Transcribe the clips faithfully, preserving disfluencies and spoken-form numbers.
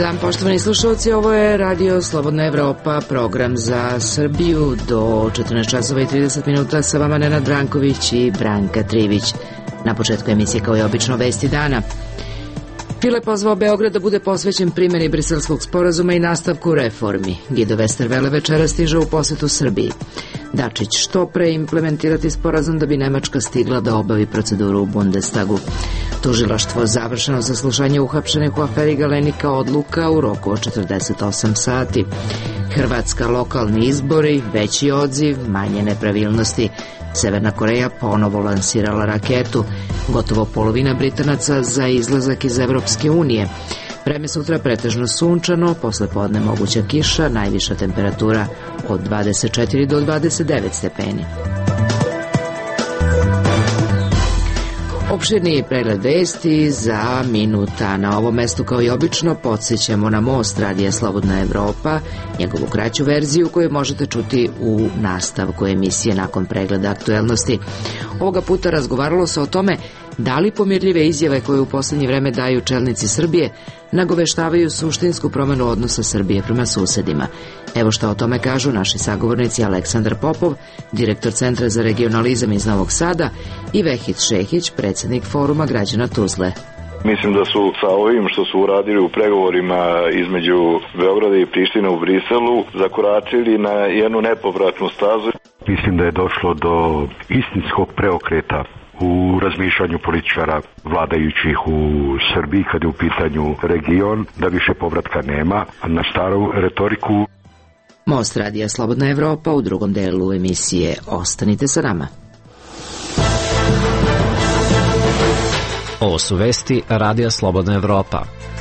dan, poštovani slušalci, ovo je Radio Slobodna Evropa, program za Srbiju do četrnaest časova i trideset minuta, sa vama Nenad Branković i Branka Trivić. Na početku emisije, kao i obično, vesti dana. File pozvao Beograd da bude posvećen primjeni Briselskog sporazuma i nastavku reformi. Guido Westerwelle večera stiže u posetu Srbiji. Dačić, što pre implementirati sporazum da bi Nemačka stigla da obavi proceduru u Bundestagu. Tužilaštvo završeno saslušanje uhapšenih u aferi Galenika odluka u roku od četrdeset osam sati. Hrvatska, lokalni izbori, veći odziv, manje nepravilnosti. Severna Koreja ponovo lansirala raketu. Gotovo polovina Britanaca za izlazak iz Evropske unije. Vreme sutra pretežno sunčano, posle podne moguća kiša, najviša temperatura od dvadeset četiri do dvadeset devet stepeni. Opširniji pregled vesti za minuta. Na ovom mestu, kao i obično, podsjećamo na most Radija Slobodna Evropa, njegovu kraću verziju koju možete čuti u nastavku emisije nakon pregleda aktuelnosti. Ovoga puta razgovaralo se o tome da li pomirljive izjave koje u poslednje vreme daju čelnici Srbije nagoveštavaju suštinsku promenu odnosa Srbije prema susedima. Evo šta o tome kažu naši sagovornici Aleksandar Popov, direktor Centra za regionalizam iz Novog Sada, i Vehid Šehić, predsjednik Foruma građana Tuzle. Mislim da su sa ovim što su uradili u pregovorima između Beograda i Prištine u Briselu zakoračili na jednu nepovratnu stazu. Mislim da je došlo do istinskog preokreta u razmišljanju političara vladajućih u Srbiji kad je u pitanju region, da više povratka nema, a na staru retoriku. Most Radija Slobodna Evropa u drugom delu emisije. Ostanite sa nama. Ovo su vesti Radija Slobodna Evropa.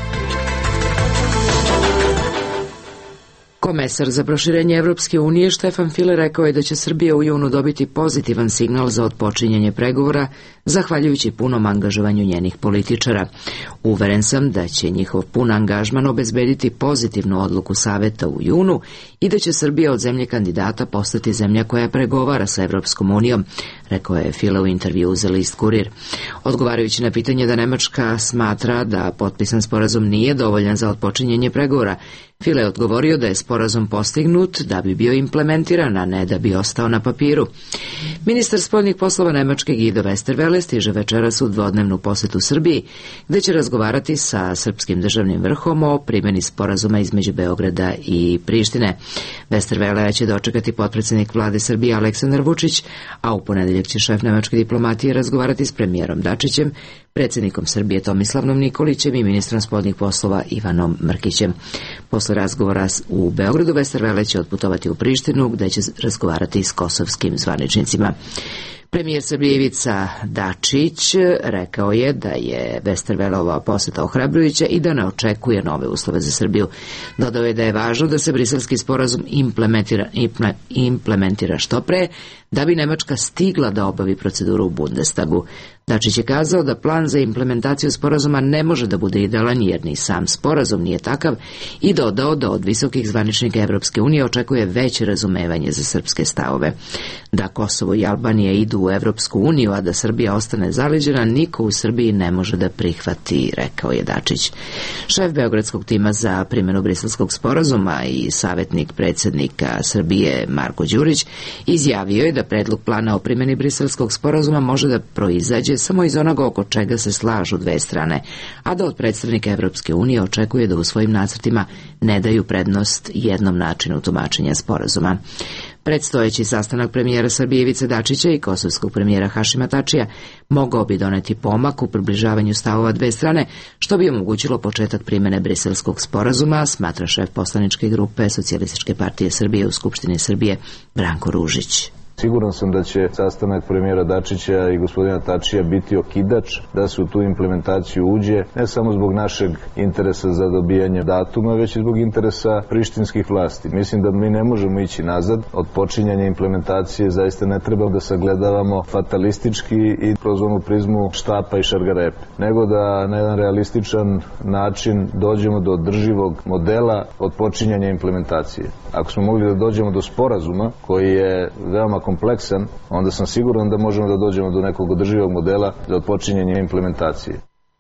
Komesar za proširenje Evropske unije Štefan File rekao je da će Srbija u junu dobiti pozitivan signal za otpočinjanje pregovora, zahvaljujući punom angažovanju njenih političara. Uveren sam da će njihov pun angažman obezbediti pozitivnu odluku Saveta u junu i da će Srbija od zemlje kandidata postati zemlja koja pregovara sa Evropskom unijom, rekao je File u intervju za list Kurir. Odgovarajući na pitanje da Nemačka smatra da potpisan sporazum nije dovoljan za otpočinjanje pregovora, File je odgovorio da je sporazum postignut da bi bio implementiran, a ne da bi ostao na papiru. Ministar spoljnih poslova Nemačke Guido Westerwelle stiže večeras u dvodnevnu posetu Srbiji, gde će razgovarati sa srpskim državnim vrhom o primjeni sporazuma između Beograda i Prištine. Westerwelle će dočekati potpredsjednik vlade Srbije Aleksandar Vučić, a u ponedeljak će šef nemačke diplomatije razgovarati s premijerom Dačićem, predsjednikom Srbije Tomislavnom Nikolićem i ministrom spoljnih poslova Ivanom Mrkićem. Posle razgovora u Beogradu, Westerwelle će otputovati u Prištinu, gde će razgovarati s kosovskim zvaničnicima. Premijer Srbije Ivica Dačić rekao je da je Westerwelleova poseta ohrabrujuća i da ne očekuje nove uslove za Srbiju. Dodao je da je važno da se briselski sporazum implementira, implementira što pre, da bi Nemačka stigla da obavi proceduru u Bundestagu. Dačić je kazao da plan za implementaciju sporazuma ne može da bude idealan jer ni sam sporazum nije takav i dodao da od visokih zvaničnika Evropske unije očekuje veće razumevanje za srpske stavove. Da Kosovo i Albanija idu u Evropsku uniju, a da Srbija ostane zaleđena, niko u Srbiji ne može da prihvati, rekao je Dačić. Šef beogradskog tima za primjenu briselskog sporazuma i savjetnik predsjednika Srbije Marko Đurić izjavio je da predlog plana o primjeni briselskog sporazuma može da proizađe samo iz onoga oko čega se slažu dve strane, a da od predstavnika Evropske unije očekuje da u svojim nacrtima ne daju prednost jednom načinu tumačenja sporazuma. Predstojeći sastanak premijera Srbije Ivice Dačića i kosovskog premijera Hašima Tačija mogao bi doneti pomak u približavanju stavova dve strane, što bi omogućilo početak primjene briselskog sporazuma, smatra šef poslaničke grupe Socijalističke partije Srbije u Skupštini Srbije Branko Ružić. Siguran sam da će sastanak premijera Dačića i gospodina Tačija biti okidač da se u tu implementaciju uđe, ne samo zbog našeg interesa za dobijanje datuma, već i zbog interesa prištinskih vlasti. Mislim da mi ne možemo ići nazad. Od počinjanja implementacije zaista ne treba da sagledavamo fatalistički i kroz onu prizmu štapa i šargarepe, nego da na jedan realističan način dođemo do održivog modela od počinjanja implementacije. Ako smo mogli da dođemo do sporazuma koji je veoma kompleksan, onda sam siguran da možemo da dođemo do nekog održivog modela za odpočinjanje implementacije.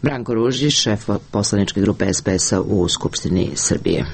Branko Ružić, šef poslaničke grupe es pe es a u Skupštini Srbije.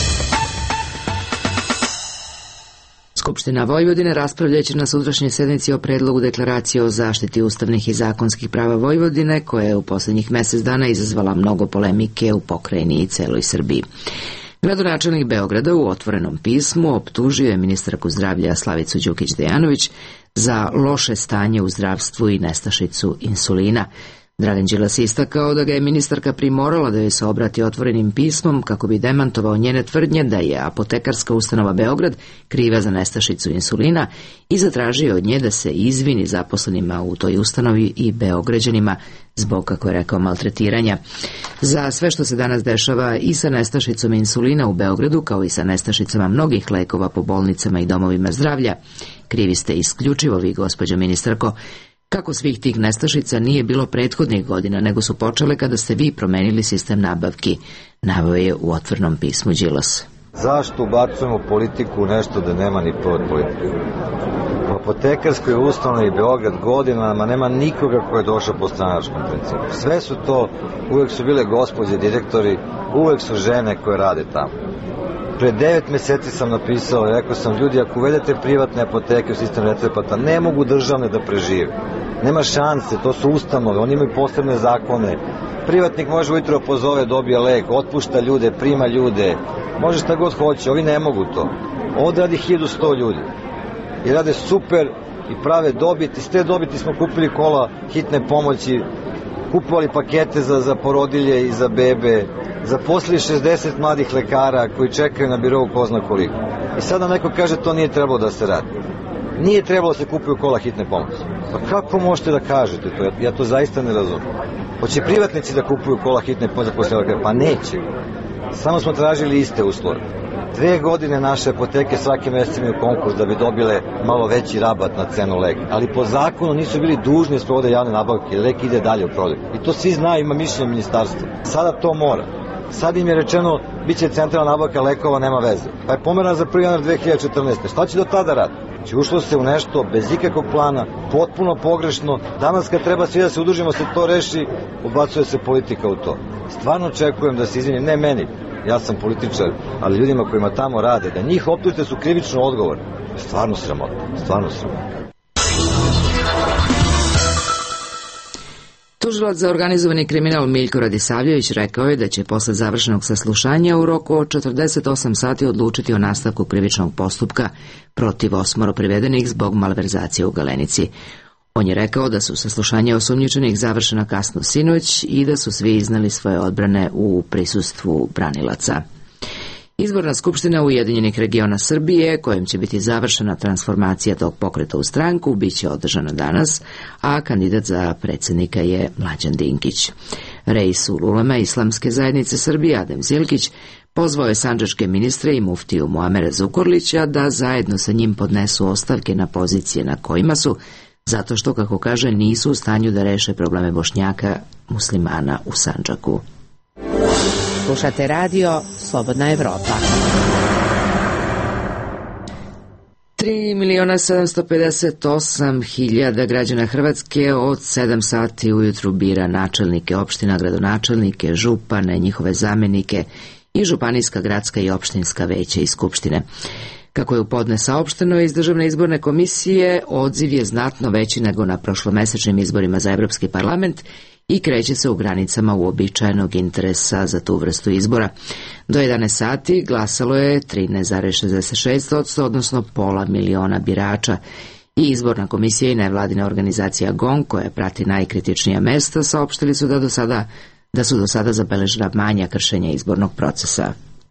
Skupština Vojvodine raspravljaće na sutrašnjoj sednici o predlogu deklaracije o zaštiti ustavnih i zakonskih prava Vojvodine, koja je u posljednjih mjesec dana izazvala mnogo polemike u pokrajini i celoj Srbiji. Gradonačelnik Beograda u otvorenom pismu optužio je ministarku zdravlja Slavicu Đukić Dejanović za loše stanje u zdravstvu i nestašicu insulina. Dragan Đilas istakao da ga je ministarka primorala da joj se obrati otvorenim pismom kako bi demantovao njene tvrdnje da je apotekarska ustanova Beograd kriva za nestašicu insulina i zatražio od nje da se izvini zaposlenima u toj ustanovi i Beograđanima zbog, kako je rekao, maltretiranja. Za sve što se danas dešava i sa nestašicom insulina u Beogradu, kao i sa nestašicama mnogih lekova po bolnicama i domovima zdravlja, krivi ste isključivo vi, gospođo ministarko. Kako svih tih nestašica nije bilo prethodnih godina, nego su počele kada ste vi promenili sistem nabavki, naveo je u otvornom pismu Đilas. Zašto ubacujemo politiku u nešto da nema ni pod politiku? U apotekarskoj ustanovi Beograd godinama nema nikoga ko je došao po stranačkom principu. Sve su to, uvek su bile gospođe direktori, uvek su žene koje rade tamo. Pre devet meseci sam napisao i rekao sam, ljudi, ako uvedete privatne apoteke u sistem recepata, ne mogu državne da prežive. Nema šanse, to su ustanove, oni imaju posebne zakone. Privatnik može ujutro pozove, dobije lek, otpušta ljude, prima ljude, može šta god hoće, ovi ne mogu to. Ovdje radi hiljadu sto ljudi i rade super i prave dobit. Iz te dobiti smo kupili kola hitne pomoći, kupovali pakete za, za porodilje i za bebe, zaposlili šezdeset mladih lekara koji čekaju na birovu ko zna koliko. I sada neko kaže to nije trebalo da se radi. Nije trebalo da se kupuju kola hitne pomoći. Pa kako možete da kažete to? Ja, ja to zaista ne razumijem. Hoće privatnici da kupuju kola hitne pomoći posle lekara? Pa neće. Samo smo tražili iste uslove. Dve godine naše apoteke svake mjesec imaju konkurs da bi dobile malo veći rabat na cenu leka. Ali po zakonu nisu bili dužni da sprovode javne nabavke, jer lek ide dalje u prodaju. I to svi znaju, ima mišljenje ministarstva. Sada to mora. Sad im je rečeno, bit će centralna nabavka lekova, nema veze. Pa je pomerana za prvi januar dve hiljade četrnaeste. Šta će do tada raditi? Znači, ušlo se u nešto bez ikakvog plana, potpuno pogrešno. Danas kad treba svi da se udružimo, se to reši, ubacuje se politika u to. Stvarno očekujem da se izvini, ne meni, ja sam političar, ali ljudima kojima tamo rade, da njih optužite su krivično odgovorni. Stvarno sramotno, stvarno sramotno. Tužilac za organizovani kriminal Miljko Radisavljević rekao je da će posle završenog saslušanja u roku od četrdeset osam sati odlučiti o nastavku krivičnog postupka protiv osmoro privedenih zbog malverzacije u Galenici. On je rekao da su saslušanja osumnjičenih završena kasno sinoć i da su svi iznali svoje odbrane u prisustvu branilaca. Izborna skupština Ujedinjenih regiona Srbije, kojom će biti završena transformacija tog pokreta u stranku, bit će održana danas, a kandidat za predsjednika je Mlađan Dinkić. Reis ululema Islamske zajednice Srbije Adem Zilkić pozvao je sandžačke ministre i muftiju Muamera Zukorlića da zajedno sa njim podnesu ostavke na pozicije na kojima su, zato što, kako kaže, nisu u stanju da reše probleme Bošnjaka muslimana u Sandžaku. Slušate radio Slobodna Evropa. tri miliona sedamsto pedeset osam hiljada građana Hrvatske od sedam sati ujutru bira načelnike opština, gradonačelnike, župane, njihove zamenike i županijska, gradska i opštinska veća i skupštine. Kako je u podne saopšteno iz Državne izborne komisije, odziv je znatno veći nego na prošlomesečnim izborima za Evropski parlament i kreće se u granicama uobičajenog interesa za tu vrstu izbora. Do jedanaest sati glasalo je trinaest zarez šezdeset šest posto, odnosno pola miliona birača. I izborna komisija i nevladina organizacija G O N, koja prati najkritičnija mesta, saopštili su da, do sada, da su do sada zabeležila manja kršenja izbornog procesa.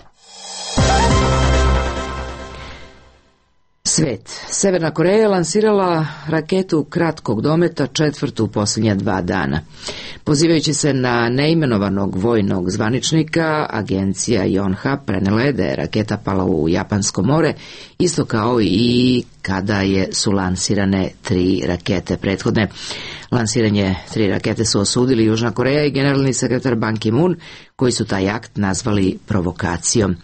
Svet. Severna Koreja je lansirala raketu kratkog dometa, četvrtu u posljednja dva dana. Pozivajući se na neimenovanog vojnog zvaničnika, agencija Yonhap prenela je da je raketa pala u Japansko more, isto kao i kada je su lansirane tri rakete prethodne. Lansiranje tri rakete su osudili Južna Koreja i generalni sekretar Ban Ki-moon, koji su taj akt nazvali provokacijom.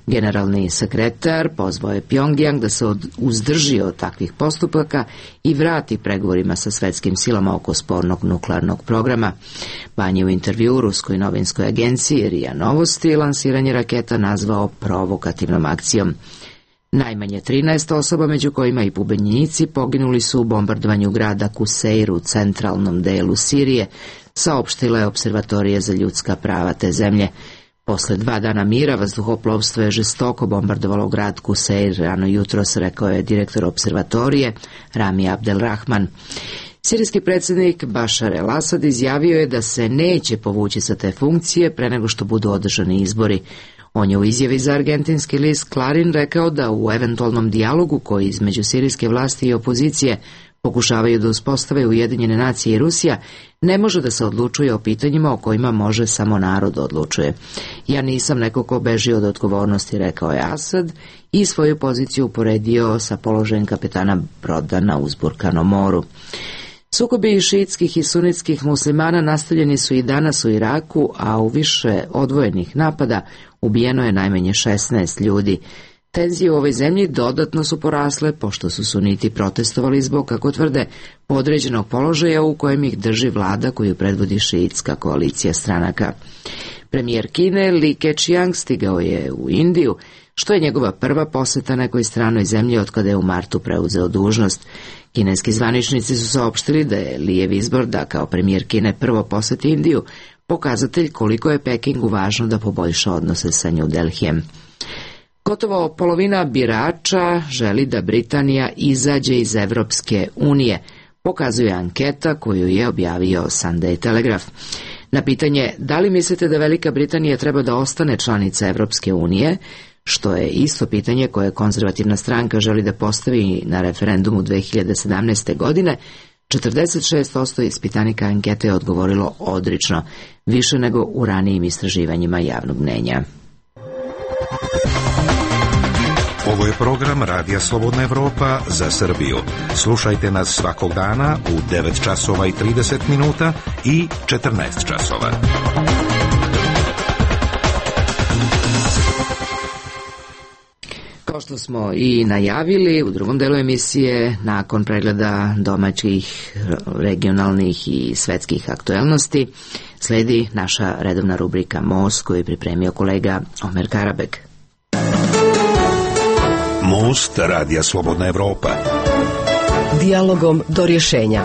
Generalni sekretar pozvao je Pjongjang da se uzdrži od takvih postupaka i vrati pregovorima sa svetskim silama oko spornog nuklearnog programa. Ban je u intervju u ruskoj novinskoj agenciji R I A Novosti lansiranje raketa nazvao provokativnom akcijom. Najmanje trinaest osoba, među kojima i pobunjenici, poginuli su u bombardovanju grada Kuseir u centralnom delu Sirije, saopštila je Observatorija za ljudska prava te zemlje. Posle dva dana mira, vazduhoplovstvo je žestoko bombardovalo grad Kuseir rano jutros, rekao je direktor observatorije Rami Abdelrahman. Sirijski predsjednik Bašar el-Asad izjavio je da se neće povući sa te funkcije pre nego što budu održani izbori. On je u izjavi za argentinski list Clarin rekao da u eventualnom dijalogu koji između sirijske vlasti i opozicije pokušavaju da uspostave Ujedinjene nacije i Rusija, ne može da se odlučuje o pitanjima o kojima može samo narod odlučuje. Ja nisam neko ko beži od odgovornosti, rekao je Asad i svoju poziciju uporedio sa položajem kapetana broda na uzburkanom moru. Sukobi šiitskih i sunitskih muslimana nastavljeni su i danas u Iraku, a u više odvojenih napada ubijeno je najmanje šesnaest ljudi. Tenzije u ovoj zemlji dodatno su porasle, pošto su suniti protestovali zbog, kako tvrde, podređenog položaja u kojem ih drži vlada koju predvodi šiitska koalicija stranaka. Premijer Kine Li Keqiang stigao je u Indiju, što je njegova prva poseta nekoj stranoj zemlji od kada je u martu preuzeo dužnost. Kineski zvaničnici su saopštili da je Lijev izbor da kao premijer Kine prvo poseti Indiju pokazatelj koliko je Pekingu važno da poboljša odnose sa New Delhijem. Gotovo polovina birača želi da Britanija izađe iz Evropske unije, pokazuje anketa koju je objavio Sunday Telegraph. Na pitanje da li mislite da Velika Britanija treba da ostane članica Evropske unije, što je isto pitanje koje konzervativna stranka želi da postavi na referendumu dve hiljade sedamnaeste. godine, četrdeset šest posto ispitanika ankete je odgovorilo odrično, više nego u ranijim istraživanjima javnog mnenja. Ovo je program Radija Slobodna Evropa za Srbiju. Slušajte nas svakog dana u devet časova i trideset minuta i četrnaest časova. Kao što smo i najavili u drugom delu emisije, nakon pregleda domaćih, regionalnih i svetskih aktuelnosti, sledi naša redovna rubrika Most koju je pripremio kolega Omer Karabek. Most Radija Slobodna Evropa. Dijalogom do rješenja.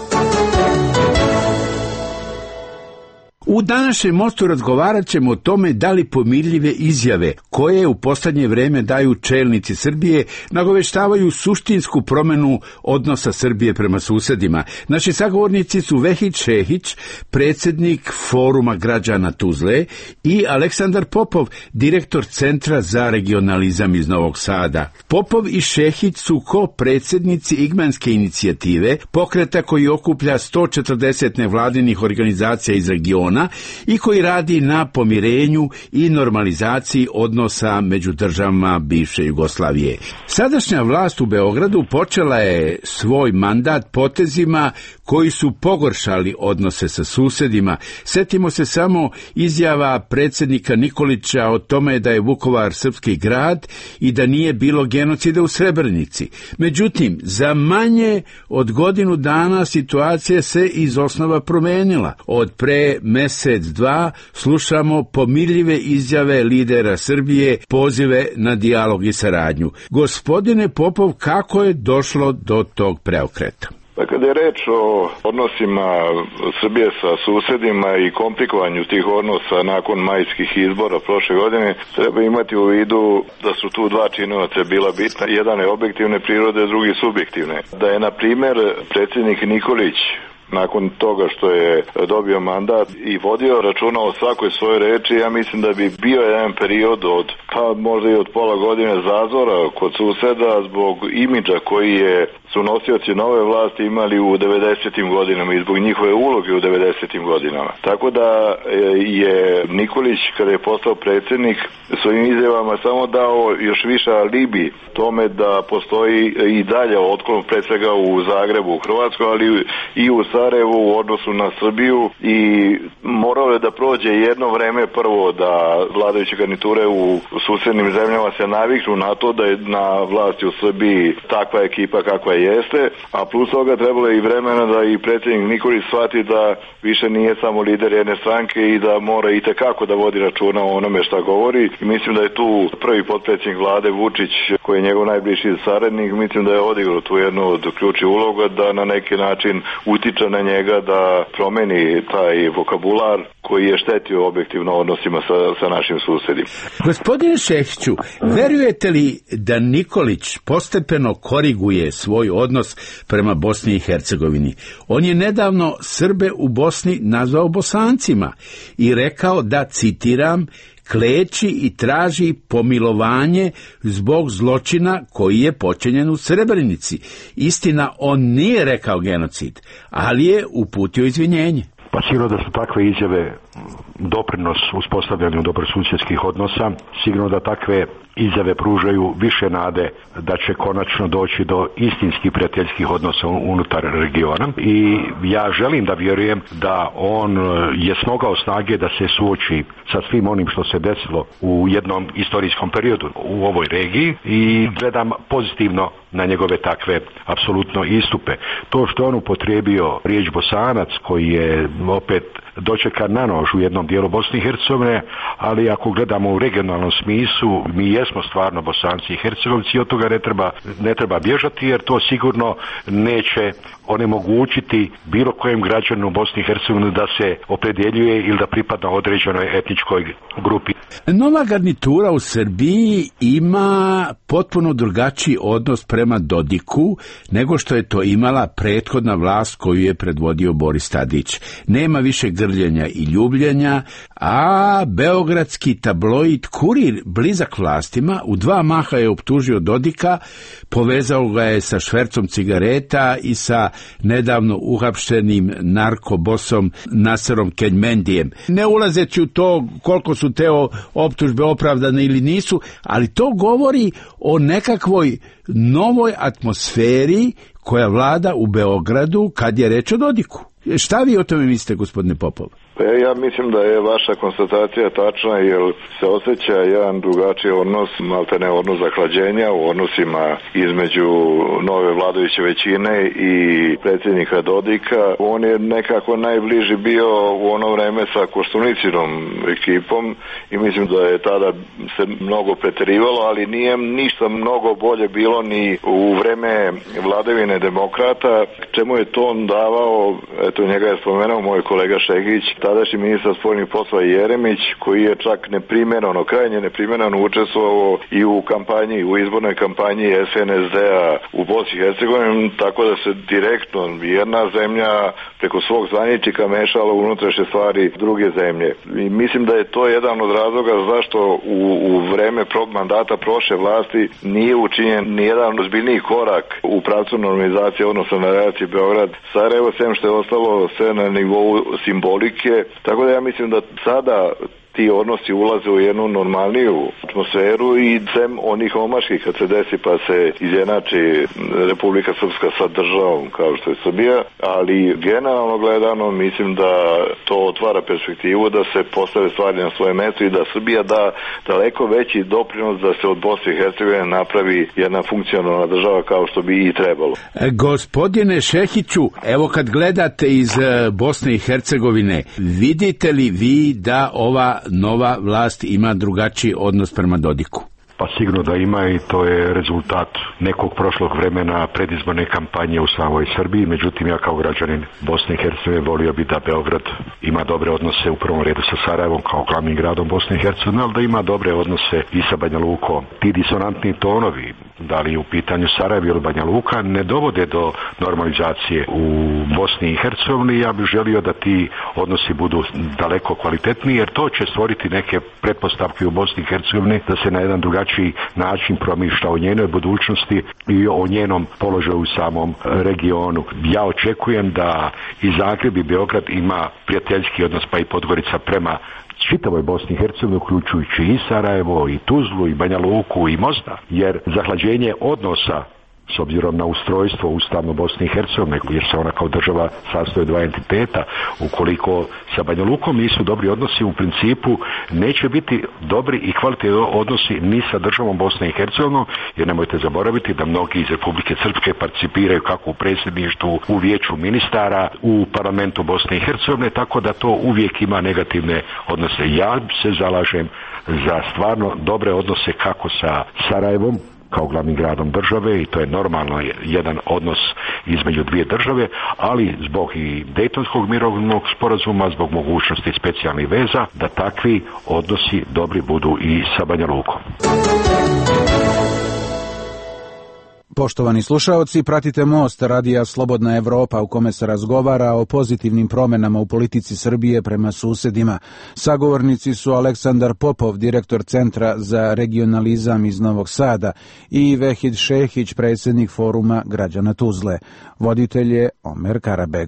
U današnjem mostu razgovarat ćemo o tome da li pomirljive izjave koje u posljednje vreme daju čelnici Srbije nagoveštavaju suštinsku promjenu odnosa Srbije prema susedima. Naši sagovornici su Vehid Šehić, predsjednik Foruma građana Tuzle, i Aleksandar Popov, direktor Centra za regionalizam iz Novog Sada. Popov i Šehić su ko-predsjednici Igmanske inicijative, pokreta koji okuplja sto četrdeset nevladinih organizacija iz regiona i koji radi na pomirenju i normalizaciji odnosa među državama bivše Jugoslavije. Sadašnja vlast u Beogradu počela je svoj mandat potezima koji su pogoršali odnose sa susedima. Setimo se samo izjava predsjednika Nikolića o tome da je Vukovar srpski grad i da nije bilo genocida u Srebrenici. Međutim, za manje od godinu dana situacija se iz osnova promenila. Od pre mesec, dva slušamo pomirljive izjave lidera Srbije, pozive na dijalog i saradnju. Gospodine Popov, kako je došlo do tog preokreta? Pa kada je reč o odnosima Srbije sa susedima i komplikovanju tih odnosa nakon majskih izbora prošle godine, treba imati u vidu da su tu dva činioca bila bitna. Jedan je objektivne prirode, drugi subjektivne. Da je, na primjer, predsjednik Nikolić nakon toga što je dobio mandat i vodio računa o svakoj svojoj reči, ja mislim da bi bio jedan period od, pa možda i od pola godine zazora kod suseda zbog imidža koji je su nosioci nove vlasti imali u devedesetim godinama i zbog njihove uloge u devedesetim godinama. Tako da je Nikolić, kada je postao predsjednik, svojim izjavama samo dao još više alibi tome da postoji i dalje otklon, pre svega u Zagrebu, u Hrvatskoj, ali i u Sarajevu u odnosu na Srbiju i moralo je da prođe jedno vreme prvo da vladajuće garniture u susednim zemljama se naviknu na to da je na vlasti u Srbiji takva ekipa kakva jeste, a plus toga trebalo je i vremena da i predsjednik Nikolić shvati da više nije samo lider jedne stranke i da mora i tekako da vodi računa o onome šta govori. I mislim da je tu prvi potpredsjednik vlade Vučić, koji je njegov najbliži saradnik, mislim da je odigrao tu jednu od ključnih uloga da na neki način utiče na njega da promeni taj vokabular koji je štetio objektivno odnosima sa, sa našim susedima. Gospodine Šehiću, verujete li da Nikolić postepeno koriguje svoj odnos prema Bosni i Hercegovini? On je nedavno Srbe u Bosni nazvao Bosancima i rekao da, citiram, kleči i traži pomilovanje zbog zločina koji je počinjen u Srebrenici. Istina, on nije rekao genocid, ali je uputio izvinjenje. Pa sigurno da su takve izjave doprinos uspostavljanju dobrosusjedskih odnosa, sigurno da takve izjave pružaju više nade da će konačno doći do istinskih prijateljskih odnosa unutar regiona i ja želim da vjerujem da on je smogao snage da se suoči sa svim onim što se desilo u jednom istorijskom periodu u ovoj regiji i gledam pozitivno na njegove takve apsolutno istupe. To što on upotrijebio riječ Bosanac, koji je opet dočekan na nož u jednom dijelu Bosne i Hercegovine, ali ako gledamo u regionalnom smislu, mi jesmo stvarno Bosanci i Hercegovci i od toga ne treba, ne treba bježati, jer to sigurno neće onemogućiti bilo kojem građanu Bosne i Hercegovine da se opredjeljuje ili da pripada određenoj etničkoj grupi. Nova garnitura u Srbiji ima potpuno drugačiji odnos prema Dodiku nego što je to imala prethodna vlast koju je predvodio Boris Tadić. Nema više grljenja i ljubljenja, a beogradski tabloid Kurir, blizak vlastima, u dva maha je optužio Dodika, povezao ga je sa švercom cigareta i sa nedavno uhapštenim narkobosom Naserom Keljmendijem. Ne ulazeći u to koliko su te optužbe opravdane ili nisu, ali to govori o nekakvoj novoj atmosferi koja vlada u Beogradu kad je reč o Dodiku. Šta vi o tome mislite, gospodine Popov? Ja mislim da je vaša konstatacija tačna, jer se osjeća jedan drugačiji odnos, maltene odnos zahlađenja u odnosima između nove vladajuće većine i predsjednika Dodika. On je nekako najbliži bio u ono vreme sa Koštunicinom ekipom i mislim da je tada se mnogo preterivalo, ali nije ništa mnogo bolje bilo ni u vreme vladavine demokrata, čemu je to on davao, eto njega je spomenuo moj kolega Šehić, tadašnji ministar spoljnih poslova Jeremić, koji je čak neprimjereno, krajnje neprimjereno učestvovao i u kampanji, u izbornoj kampanji S N S D-a u Bosni i Hercegovini, tako da se direktno jedna zemlja preko svog zvaničnika mešala u unutrašnje stvari druge zemlje. I mislim da je to jedan od razloga zašto u, u vreme pro, mandata prošle vlasti nije učinjen nijedan ozbiljniji korak u pravcu normalizacije odnosno na relaciji Beograd-Sarajevo, sem što je ostalo sve na nivou simbolike. Tako da ja mislim da sada ti odnosi ulaze u jednu normalniju atmosferu i sem onih omaških kad se desi pa se izjednači Republika Srpska sa državom kao što je Srbija, ali generalno gledano mislim da to otvara perspektivu da se postave stvari na svoje mjesto i da Srbija da daleko veći doprinos da se od Bosne i Hercegovine napravi jedna funkcionalna država kao što bi i trebalo. E, gospodine Šehiću, evo kad gledate iz Bosne i Hercegovine, vidite li vi da ova nova vlast ima drugačiji odnos prema Dodiku? Pa sigurno da ima i to je rezultat nekog prošlog vremena predizborne kampanje u samoj Srbiji. Međutim, ja kao građanin Bosne i Hercegovine volio bi da Beograd ima dobre odnose u prvom redu sa Sarajevom kao glavnim gradom Bosne i Hercegovine, ali da ima dobre odnose i sa Banja Lukom. Ti disonantni tonovi, da li u pitanju Sarajevo ili Banja Luka, ne dovode do normalizacije u Bosni i Hercegovini. Ja bih želio da ti odnosi budu daleko kvalitetniji, jer to će stvoriti neke pretpostavke u Bosni i Hercegovini da se na jedan drugačiji način promišlja o njenoj budućnosti i o njenom položaju u samom regionu. Ja očekujem da i Zagreb i Beograd ima prijateljski odnos, pa i Podgorica prema čitavoj Bosni i Hercegovini, uključujući i Sarajevo, i Tuzlu, i Banja Luku, i Mostar, jer zahlađenje odnosa s obzirom na ustrojstvo ustavno Bosne i Hercegovine, jer se ona kao država sastoji dva entiteta. Ukoliko sa Banja Lukom nisu dobri odnosi, u principu neće biti dobri i kvalitetni odnosi ni sa državom Bosne i Hercegovine, jer nemojte zaboraviti da mnogi iz Republike Srpske participiraju kako u predsjedništvu, u vijeću ministara, u parlamentu Bosne i Hercegovine, tako da to uvijek ima negativne odnose. Ja se zalažem za stvarno dobre odnose kako sa Sarajevom, kao glavnim gradom države, i to je normalno jedan odnos između dvije države, ali zbog i Dejtonskog mirovnog sporazuma, zbog mogućnosti specijalnih veza, da takvi odnosi dobri budu i sa Banja Lukom. Poštovani slušaoci, pratite Most, radija Slobodna Evropa, u kome se razgovara o pozitivnim promjenama u politici Srbije prema susedima. Sagovornici su Aleksandar Popov, direktor Centra za regionalizam iz Novog Sada, i Vehid Šehić, predsjednik Foruma građana Tuzle. Voditelj je Omer Karabeg.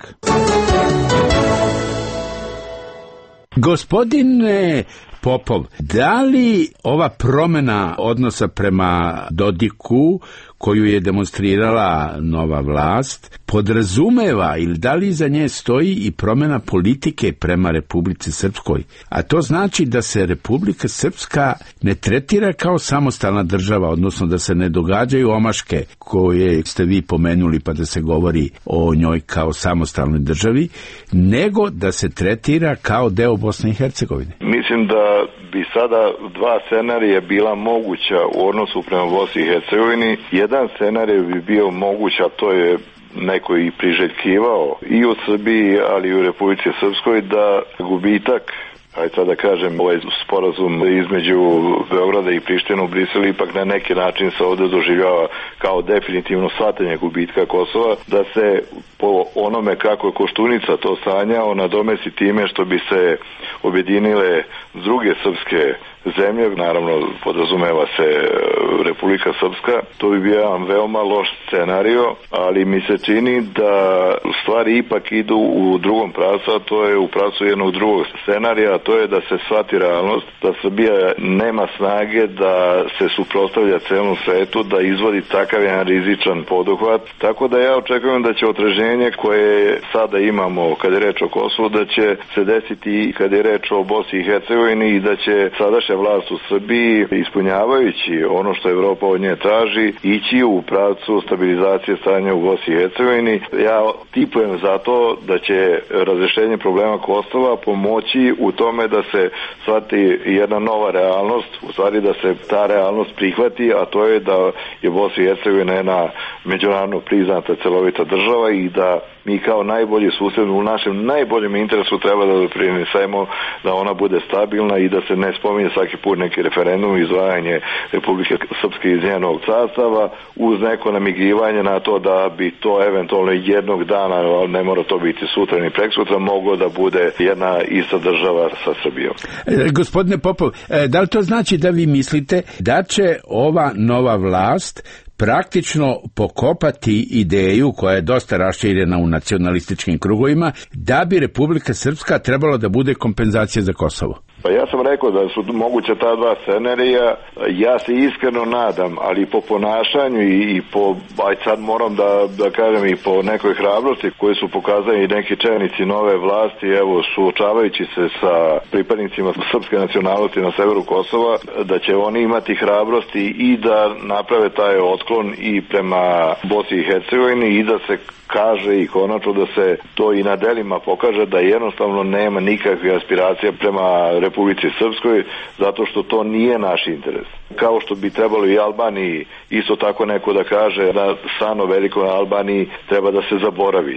Gospodine Popov, da li ova promjena odnosa prema Dodiku koju je demonstrirala nova vlast podrazumeva, ili da li iza nje stoji i promjena politike prema Republici Srpskoj? A to znači da se Republika Srpska ne tretira kao samostalna država, odnosno da se ne događaju omaške koje ste vi pomenuli, pa da se govori o njoj kao samostalnoj državi, nego da se tretira kao deo Bosne i Hercegovine. Mislim da bi sada dva scenarija bila moguća u odnosu prema Bosni i Hercegovini. Jedan scenarij bi bio moguć, a to je neko i priželjkivao i u Srbiji, ali i u Republici Srpskoj, da gubitak, ajde sad da kažem, ovaj sporazum između Beograda i Prištine u Briselu ipak na neki način se ovdje doživljava kao definitivno shvatanje gubitka Kosova, da se po onome kako je Koštunica to sanjao nadomesti time što bi se objedinile druge srpske zemlje, naravno podrazumeva se Republika Srpska. To bi bio jedan veoma loš scenario, ali mi se čini da stvari ipak idu u drugom pravcu, a to je u pravcu jednog drugog scenarija, a to je da se shvati realnost, da Srbija nema snage da se suprotstavlja celom svetu, da izvodi takav jedan rizičan poduhvat, tako da ja očekujem da će otreženje koje sada imamo kad je reč o Kosovu, da će se desiti i kad je reč o Bosni i Hercegovini, i da će sadašnja vlast u Srbiji, ispunjavajući ono što Evropa od nje traži, ići u pravcu stabilizacije stanja u Bosni i Hercegovini. Ja tipujem za to da će razrešenje problema Kosova pomoći u tome da se shvati jedna nova realnost, u stvari da se ta realnost prihvati, a to je da je Bosna i Hercegovina jedna međunarodno priznata celovita država i da mi kao najbolji susjed u našem najboljem interesu treba da doprinesemo da ona bude stabilna i da se ne spominje svaki put neki referendum i izdvajanje Republike Srpske iz njenog sastava uz neko namigivanje na to da bi to eventualno jednog dana, ne mora to biti sutra ni preksutra, moglo da bude jedna ista država sa Srbijom. E, gospodine Popov, e, da li to znači da vi mislite da će ova nova vlast praktično pokopati ideju koja je dosta raširena u nacionalističkim krugovima, da bi Republika Srpska trebala da bude kompenzacija za Kosovo? Pa ja sam rekao da su moguće ta dva scenarija, ja se iskreno nadam, ali po ponašanju i, i po, aj sad moram da, da kažem i po nekoj hrabrosti koje su pokazali neki čelnici nove vlasti, evo suočavajući se sa pripadnicima srpske nacionalnosti na severu Kosova, da će oni imati hrabrosti i da naprave taj otklon i prema Bosni i Hercegovini i da se kaže i konačno da se to i na delima pokaže da jednostavno nema nikakve aspiracije prema Republici Srpskoj, zato što to nije naš interes. Kao što bi trebalo i Albaniji isto tako neko da kaže da sano veliko na Albaniji treba da se zaboravi.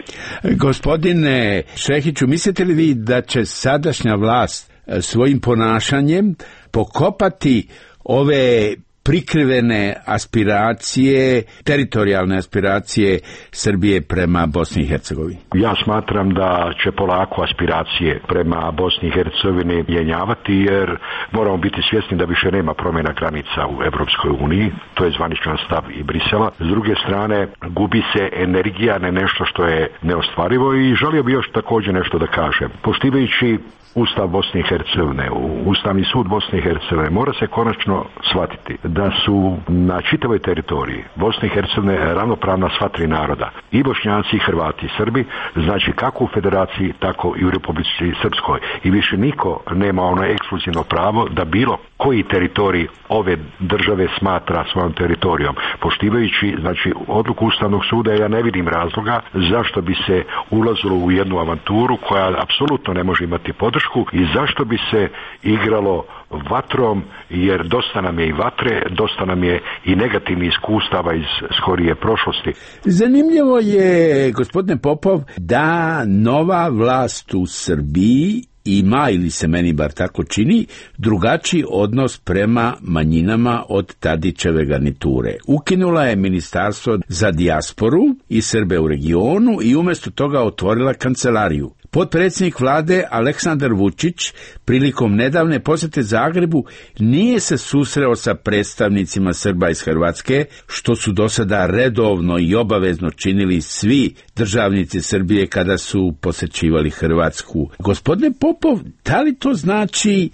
Gospodine Šehiću, mislite li vi da će sadašnja vlast svojim ponašanjem pokopati ove prikrivene aspiracije, teritorijalne aspiracije Srbije prema Bosni i Hercegovini? Ja smatram da će polako aspiracije prema Bosni i Hercegovini jenjavati, jer moramo biti svjesni da više nema promjena granica u Evropskoj uniji, to je zvaničan stav i Brisela. S druge strane, gubi se energija na nešto što je neostvarivo i želio bi još također nešto da kažem. Poštivajući Ustav Bosne i Hercegovine, Ustavni sud Bosne i Hercegovine, mora se konačno shvatiti da su na čitavoj teritoriji Bosne i Hercegovine ravnopravna sva tri naroda, i Bošnjaci, i Hrvati, i Srbi, znači kako u Federaciji, tako i u Republici Srpskoj. I više niko nema ono ekskluzivno pravo da bilo koji teritorij ove države smatra svojom teritorijom. Poštivajući, znači, odluku Ustavnog suda, ja ne vidim razloga zašto bi se ulazilo u jednu avanturu koja apsolutno ne može imati podršku i zašto bi se igralo vatrom, jer dosta nam je i vatre, dosta nam je i negativnih iskustava iz skorije prošlosti. Zanimljivo je, gospodine Popov, da nova vlast u Srbiji ima, ili se meni bar tako čini, drugačiji odnos prema manjinama od Tadićeve garniture. Ukinula je ministarstvo za dijasporu i Srbe u regionu i umjesto toga otvorila kancelariju. Potpredsjednik vlade Aleksandar Vučić prilikom nedavne posjete Zagrebu nije se susreo sa predstavnicima Srba iz Hrvatske, što su do sada redovno i obavezno činili svi državnici Srbije kada su posećivali Hrvatsku. Gospodine Popov, da li to znači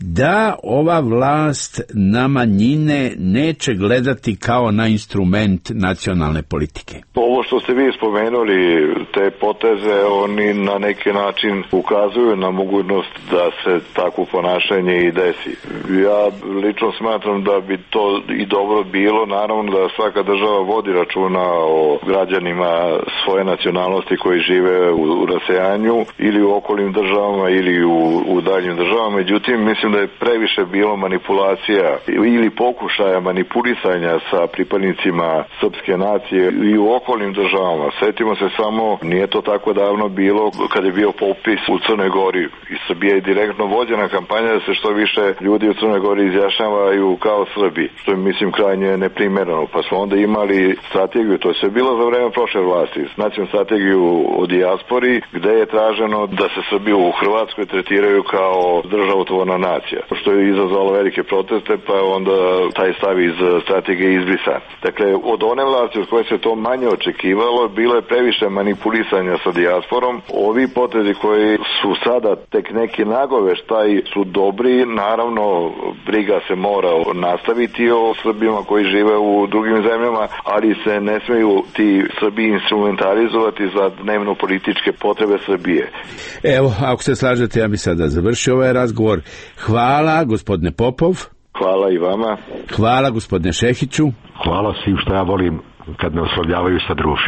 da ova vlast na manjine neće gledati kao na instrument nacionalne politike? Ovo što ste vi spomenuli, te poteze, oni na neki način ukazuju na mogućnost da se takvo ponašanje i desi. Ja lično smatram da bi to i dobro bilo, naravno da svaka država vodi računa o građanima svoje nacionalnosti koji žive u rasejanju ili u okolnim državama ili u, u daljim državama, međutim mislim da je previše bilo manipulacija ili pokušaja manipulisanja sa pripadnicima srpske nacije i u okolnim državama. Sjetimo se samo, nije to tako davno bilo kad je bio popis u Crnoj Gori. I Srbija je direktno vođena kampanja da se što više ljudi u Crnoj Gori izjašnjavaju kao Srbi, što je mislim krajnje neprimjereno. Pa smo onda imali strategiju, to je sve bilo za vreme prošle vlasti, nacionalnu strategiju o dijaspori, gde je traženo da se Srbi u Hrvatskoj tretiraju kao državotvorna nacija, što je izazvalo velike proteste, pa je onda taj stav iz strategije izbrisan. Dakle, od one vlasti od koje se to manje očekivalo, bilo je previše manipulisanja sa dijasporom. Ovi potezi koji su sada tek neki nagoveštaj su dobri, naravno briga se mora nastaviti o Srbima koji žive u drugim zemljama, ali se ne smeju ti Srbi instrumentalizovati za dnevno političke potrebe Srbije. Evo, ako se slažete, ja bi sada završio ovaj razgovor. Hvala, gospodine Popov. Hvala i vama. Hvala, gospodine Šehiću. Hvala svim što ja volim kad me oslovljavaju sa druže.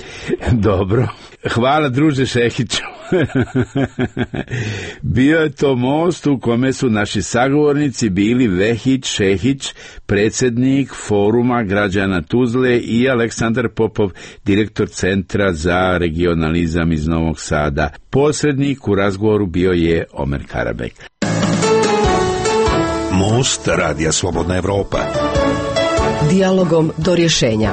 Dobro. Hvala, druže Šehiću. Bio je to most u kome su naši sagovornici bili Vehić Šehić, predsjednik Foruma građana Tuzle, i Aleksandar Popov, direktor Centra za regionalizam iz Novog Sada. Posrednik u razgovoru bio je Omer Karabek. Most Radija Slobodna Evropa. Dijalogom do rješenja.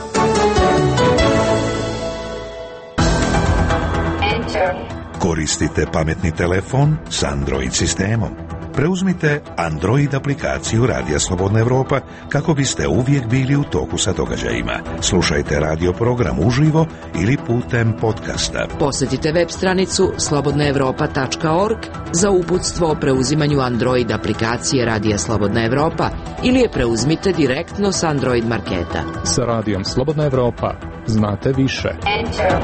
Koristite pametni telefon s Android sistemom. Preuzmite Android aplikaciju Radija Slobodna Evropa kako biste uvijek bili u toku sa događajima. Slušajte radio program uživo ili putem podcasta. Posjetite web stranicu slobodna evropa tačka org za uputstvo o preuzimanju Android aplikacije Radija Slobodna Evropa ili je preuzmite direktno s Android marketa. Sa Radijom Slobodna Evropa znate više. Enter.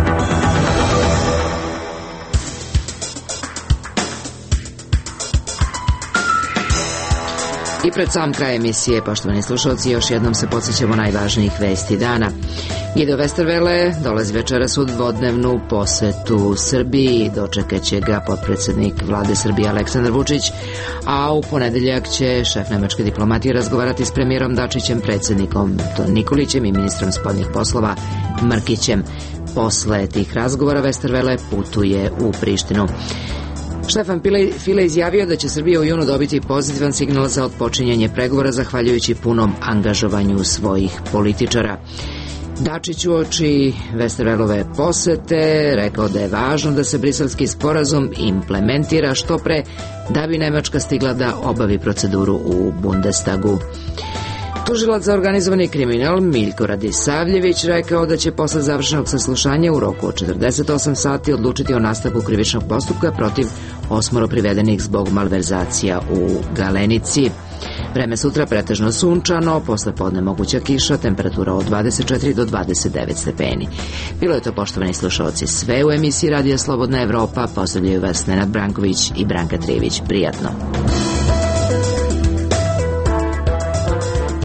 I pred sam kraj emisije, poštovani slušalci, još jednom se podsjećamo najvažnijih vesti dana. Gideon Westerwelle dolazi večeras u dvodnevnu posetu Srbiji, dočekat će ga potpredsjednik vlade Srbije Aleksandar Vučić, a u ponedeljak će šef nemačke diplomatije razgovarati s premijerom Dačićem, predsjednikom Nikolićem i ministrom spoljnih poslova Mrkićem. Posle tih razgovora Westerwelle putuje u Prištinu. Štefan File izjavio da će Srbija u junu dobiti pozitivan signal za otpočinjanje pregovora zahvaljujući punom angažovanju svojih političara. Dačić u oči Westerwellove posete rekao da je važno da se briselski sporazum implementira što pre da bi Nemačka stigla da obavi proceduru u Bundestagu. Tužilac za organizovani kriminal Miljko Radisavljević rekao da će posle završenog saslušanja u roku od četrdeset osam sati odlučiti o nastavku krivičnog postupka protiv osmoro privedenih zbog malverzacija u Galenici. Vreme sutra pretežno sunčano, posle podne moguća kiša, temperatura od dvadeset četiri do dvadeset devet stepeni. Bilo je to, poštovani slušalci, sve u emisiji Radija Slobodna Evropa. Pozdravljaju vas Nenad Branković i Branka Trijević. Prijatno.